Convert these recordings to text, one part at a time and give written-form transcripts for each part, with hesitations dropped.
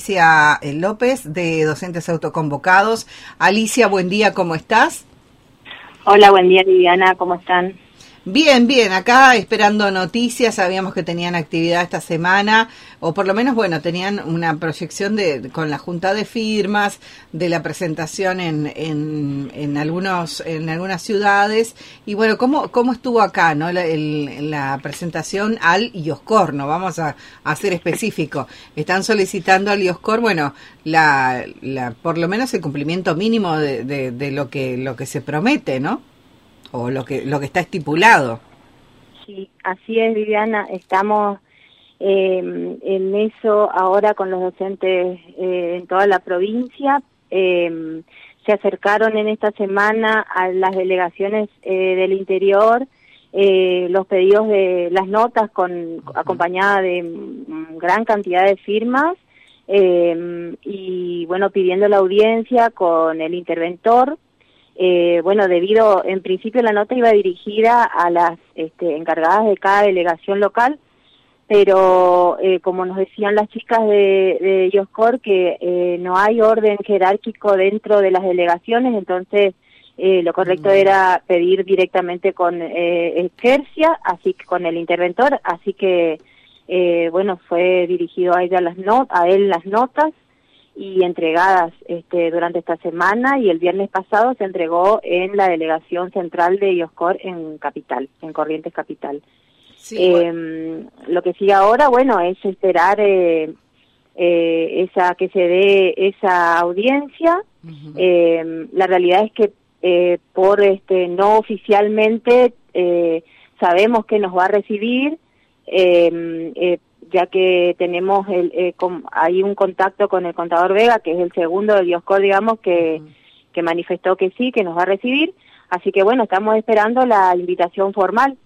Alicia López, de Docentes Autoconvocados. Alicia, buen día, ¿cómo estás? Hola, buen día, Viviana, ¿cómo están? Bien, bien, acá esperando noticias. Sabíamos que tenían actividad esta semana, o por lo menos, bueno, tenían una proyección con la junta de firmas, de la presentación en algunas ciudades. Y bueno, ¿cómo estuvo acá, no? La presentación al IOSCOR, ¿no? Vamos a ser específico. Están solicitando al IOSCOR, bueno, por lo menos el cumplimiento mínimo de lo que se promete, ¿no? O lo que está estipulado. Sí, así es, Viviana. Estamos en eso ahora con los docentes en toda la provincia. Se acercaron en esta semana a las delegaciones del interior los pedidos de las notas acompañada de gran cantidad de firmas y bueno, pidiendo la audiencia con el interventor. Bueno, en principio la nota iba dirigida a las encargadas de cada delegación local, pero como nos decían las chicas de IOSCOR, que no hay orden jerárquico dentro de las delegaciones, entonces lo correcto era pedir directamente con Quercia, así que con el interventor, así que bueno, fue dirigido a ella a él las notas y entregadas durante esta semana, y el viernes pasado se entregó en la delegación central de IOSCOR en Capital, en Corrientes Capital. Sí, bueno. Lo que sigue ahora, bueno, es esperar que se dé esa audiencia. La realidad es que no oficialmente sabemos que nos va a recibir, ya que tenemos hay un contacto con el contador Vega, que es el segundo del IOSCOR, digamos, que manifestó que sí, que nos va a recibir. Así que bueno, estamos esperando la invitación formal.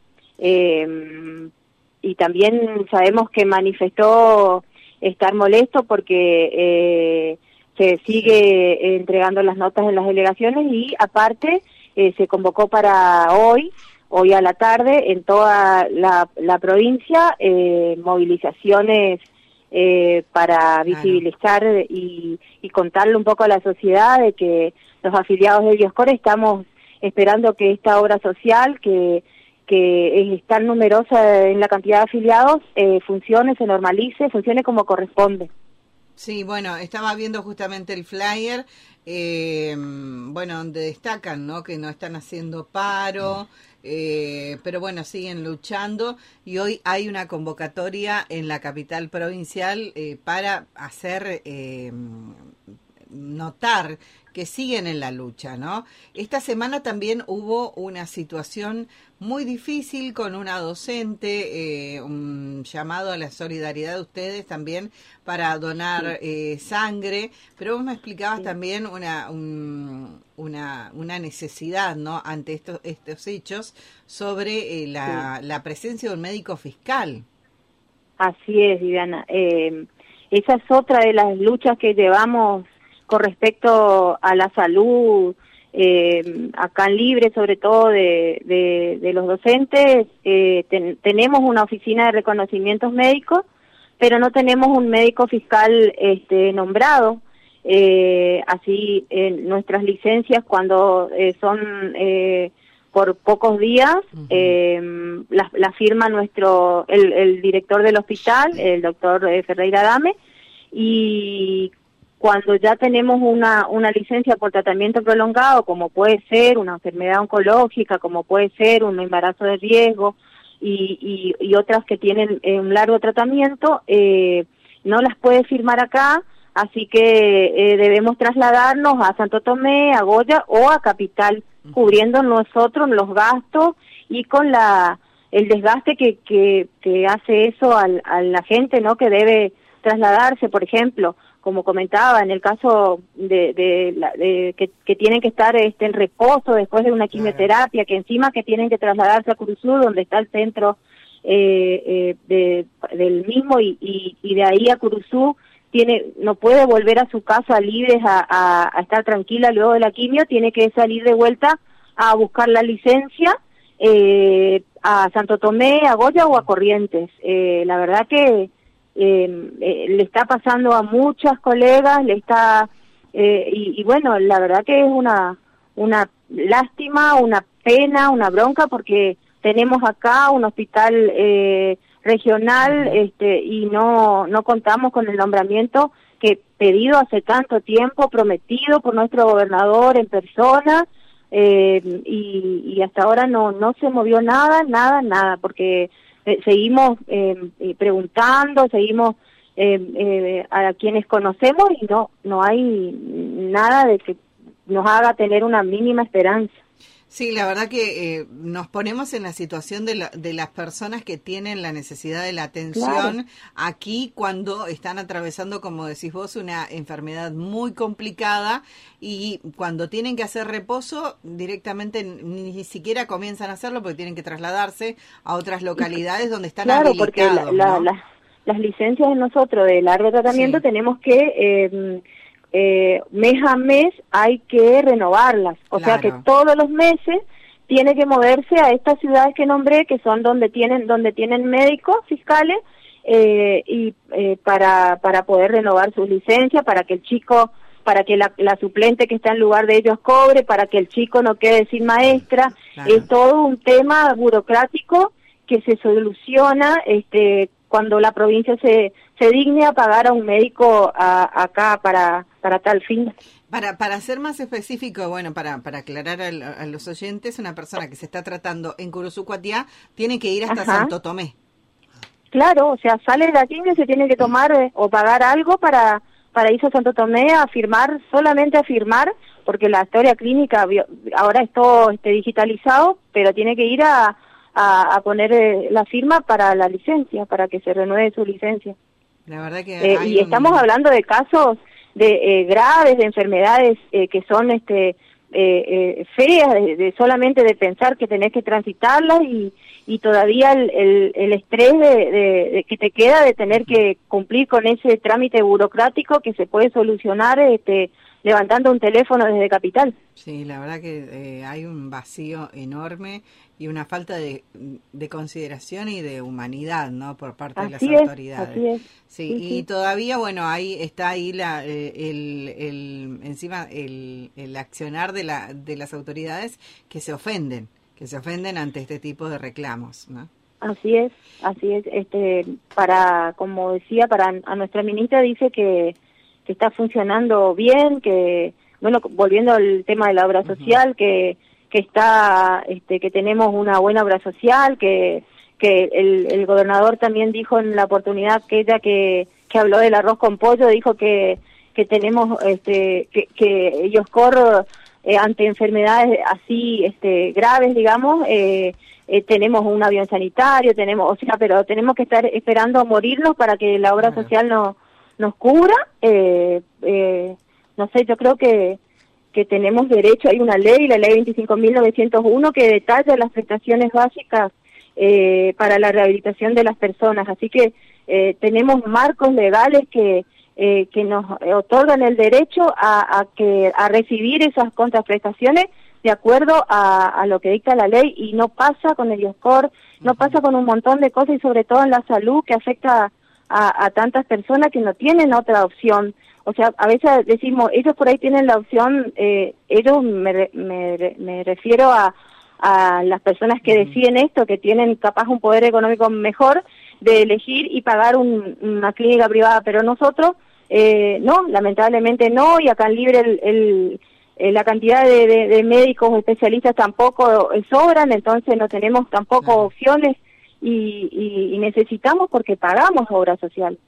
Y también sabemos que manifestó estar molesto porque se sigue entregando las notas en las delegaciones, y aparte se convocó para hoy a la tarde en toda la provincia, movilizaciones para visibilizar y contarle un poco a la sociedad de que los afiliados de IOSCOR estamos esperando que esta obra social, que es tan numerosa en la cantidad de afiliados, funcione, se normalice, funcione como corresponde. Sí, bueno, estaba viendo justamente el flyer, bueno, donde destacan, ¿no?, que no están haciendo paro, pero bueno, siguen luchando, y hoy hay una convocatoria en la capital provincial para hacer notar que siguen en la lucha, ¿no? Esta semana también hubo una situación muy difícil con una docente, un llamado a la solidaridad de ustedes también para donar sangre, pero vos me explicabas también una necesidad, ¿no?, ante estos hechos, sobre la presencia de un médico fiscal. Así es, Viviana. Esa es otra de las luchas que llevamos con respecto a la salud acá en Libre, sobre todo de los docentes. Tenemos una oficina de reconocimientos médicos, pero no tenemos un médico fiscal nombrado. Así, nuestras licencias, cuando son por pocos días, la firma el director del hospital, el doctor Ferreira Dame, y cuando ya tenemos una licencia por tratamiento prolongado, como puede ser una enfermedad oncológica, como puede ser un embarazo de riesgo y otras que tienen un largo tratamiento, no las puede firmar acá, así que debemos trasladarnos a Santo Tomé, a Goya o a Capital, cubriendo nosotros los gastos y con el desgaste que hace eso a la gente, ¿no?, que debe trasladarse, por ejemplo, como comentaba, en el caso que tienen que estar en reposo después de una quimioterapia, que encima que tienen que trasladarse a Curuzú, donde está el centro del mismo, y de ahí a Curuzú no puede volver a su casa Libres a estar tranquila luego de la quimio, tiene que salir de vuelta a buscar la licencia a Santo Tomé, a Goya o a Corrientes. La verdad que le está pasando a muchas colegas, le está y bueno, la verdad que es una lástima, una pena, una bronca, porque tenemos acá un hospital regional y no contamos con el nombramiento que pedido hace tanto tiempo, prometido por nuestro gobernador en persona, y hasta ahora no se movió nada, porque seguimos preguntando, seguimos a quienes conocemos y no hay nada de que nos haga tener una mínima esperanza. Sí, la verdad que nos ponemos en la situación de las personas que tienen la necesidad de la atención aquí cuando están atravesando, como decís vos, una enfermedad muy complicada, y cuando tienen que hacer reposo directamente ni siquiera comienzan a hacerlo porque tienen que trasladarse a otras localidades donde están habilitados. Porque las licencias de nosotros de largo tratamiento tenemos que mes a mes hay que renovarlas, o sea que todos los meses tiene que moverse a estas ciudades que nombré, que son donde tienen médicos fiscales, y para poder renovar sus licencias, para que el chico, para que la suplente que está en lugar de ellos cobre, para que el chico no quede sin maestra. Es todo un tema burocrático que se soluciona cuando la provincia se digne a pagar a un médico acá para tal fin. Para ser más específico, bueno, para aclarar a los oyentes, una persona que se está tratando en Curuzucuatiá tiene que ir hasta Santo Tomé. Claro, o sea, sale de aquí que se tiene que tomar o pagar algo para irse a Santo Tomé a firmar, solamente a firmar, porque la historia clínica ahora es todo digitalizado, pero tiene que ir a poner la firma para la licencia, para que se renueve su licencia. La verdad que y estamos hablando de casos de graves, de enfermedades que son feas, de solamente de pensar que tenés que transitarlas, y todavía el estrés de que te queda de tener que cumplir con ese trámite burocrático que se puede solucionar levantando un teléfono desde Capital. Sí, la verdad que hay un vacío enorme y una falta de consideración y de humanidad, ¿no?, por parte de las autoridades. Así es. Sí, y todavía, bueno, ahí está encima el accionar de las autoridades que se ofenden ante este tipo de reclamos, ¿no? Así es. Como decía, a nuestra ministra dice que está funcionando bien, que, bueno, volviendo al tema de la obra social, que está, que tenemos una buena obra social, que el gobernador también dijo en la oportunidad que habló del arroz con pollo, dijo que tenemos, que Ioscor, ante enfermedades así, graves, digamos, tenemos un avión sanitario, pero tenemos que estar esperando a morirnos para que la obra social nos cubra. No sé, yo creo que tenemos derecho, hay una ley, la ley 25.901, que detalla las prestaciones básicas para la rehabilitación de las personas, así que tenemos marcos legales que nos otorgan el derecho a recibir esas contraprestaciones de acuerdo a lo que dicta la ley, y no pasa con el Ioscor, no pasa con un montón de cosas, y sobre todo en la salud, que afecta a tantas personas que no tienen otra opción. O sea, a veces decimos, ellos por ahí tienen la opción, ellos me refiero a las personas que deciden esto, que tienen capaz un poder económico mejor de elegir y pagar una clínica privada, pero nosotros no, lamentablemente no, y acá en Libre la cantidad de médicos especialistas tampoco sobran, entonces no tenemos tampoco opciones, y necesitamos, porque pagamos obra social.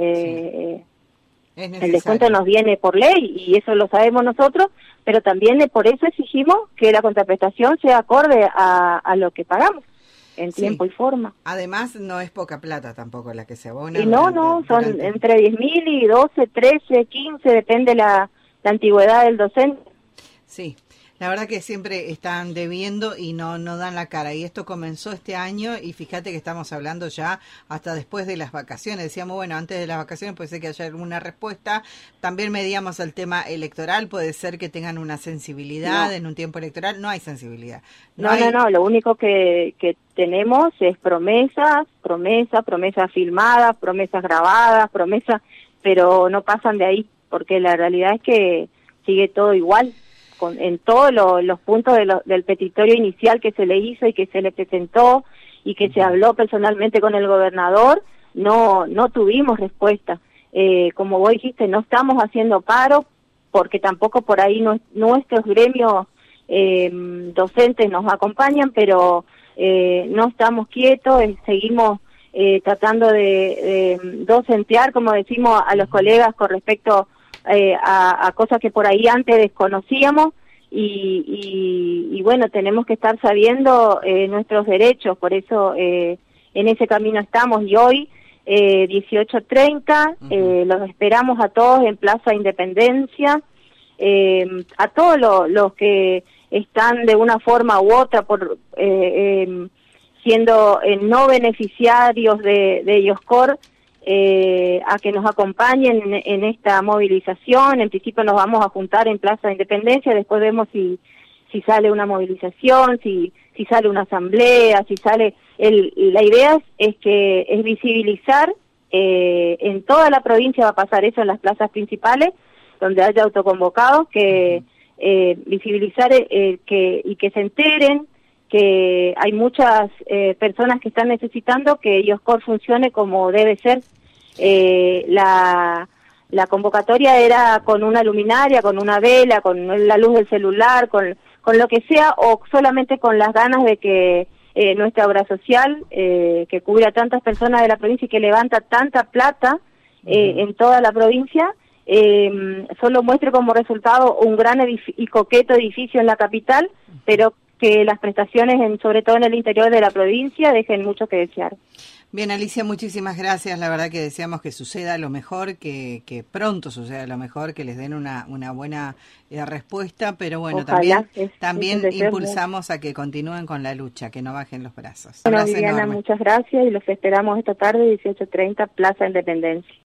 El descuento nos viene por ley y eso lo sabemos nosotros, pero también por eso exigimos que la contraprestación sea acorde a lo que pagamos en tiempo y forma. Además, no es poca plata tampoco la que se abona. Y son entre 10.000 y 12, 13, 15, depende la antigüedad del docente. Sí. La verdad que siempre están debiendo y no dan la cara. Y esto comenzó este año y fíjate que estamos hablando ya hasta después de las vacaciones. Decíamos, bueno, antes de las vacaciones puede ser que haya alguna respuesta. También medíamos el tema electoral. Puede ser que tengan una sensibilidad en un tiempo electoral. No hay sensibilidad. No. Lo único que tenemos es promesas filmadas, promesas grabadas, pero no pasan de ahí, porque la realidad es que sigue todo igual. En todos los puntos del petitorio inicial que se le hizo y que se le presentó y que se habló personalmente con el gobernador, no tuvimos respuesta. Como vos dijiste, no estamos haciendo paro porque tampoco por ahí nuestros gremios docentes nos acompañan, pero no estamos quietos, seguimos tratando de docentear, como decimos a los colegas, con respecto a cosas que por ahí antes desconocíamos y bueno, tenemos que estar sabiendo nuestros derechos, por eso en ese camino estamos y hoy 18:30 los esperamos a todos en Plaza Independencia, a todos los que están de una forma u otra siendo no beneficiarios de IOSCOR, a que nos acompañen en esta movilización. En principio nos vamos a juntar en Plaza de Independencia, después vemos si sale una movilización, si sale una asamblea, si sale... la idea es visibilizar, en toda la provincia va a pasar eso en las plazas principales, donde haya autoconvocados, que visibilizar y que se enteren que hay muchas personas que están necesitando que IOSCOR funcione como debe ser. La convocatoria era con una luminaria, con una vela, con la luz del celular, con lo que sea, o solamente con las ganas de que nuestra obra social, que cubre a tantas personas de la provincia y que levanta tanta plata en toda la provincia, solo muestre como resultado un gran y coqueto edificio en la capital, pero que las prestaciones, sobre todo en el interior de la provincia, dejen mucho que desear. Bien, Alicia, muchísimas gracias. La verdad que deseamos que suceda lo mejor, que pronto suceda lo mejor, que les den una buena respuesta, pero bueno, ojalá, también impulsamos a que continúen con la lucha, que no bajen los brazos. Bueno, Viviana, muchas gracias y los esperamos esta tarde, 18:30, Plaza Independencia.